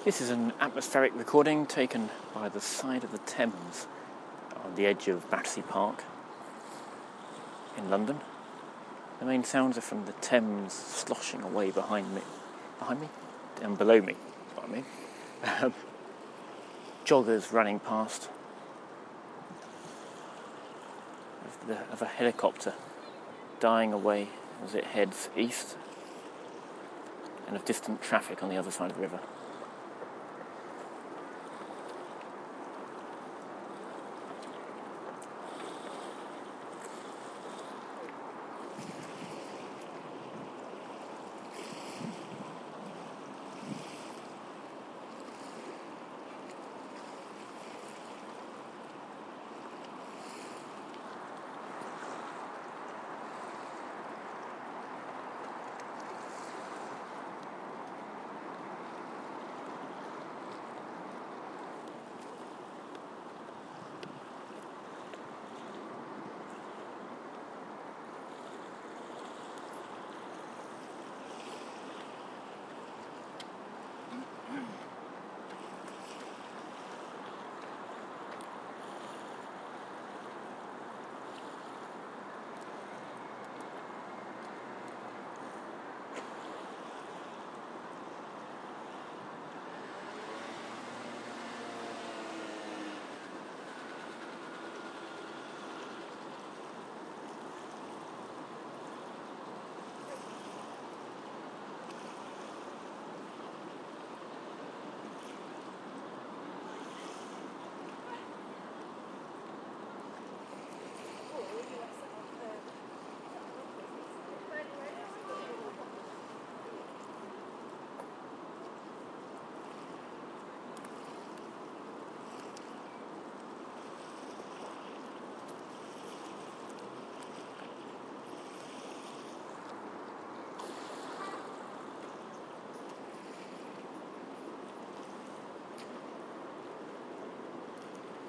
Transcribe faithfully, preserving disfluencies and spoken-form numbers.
This is an atmospheric recording taken by the side of the Thames on the edge of Battersea Park in London. The main sounds are from the Thames sloshing away behind me, behind me, and below me, is what I mean. Um, joggers running past, of, the, of a helicopter dying away as it heads east, and of distant traffic on the other side of the river.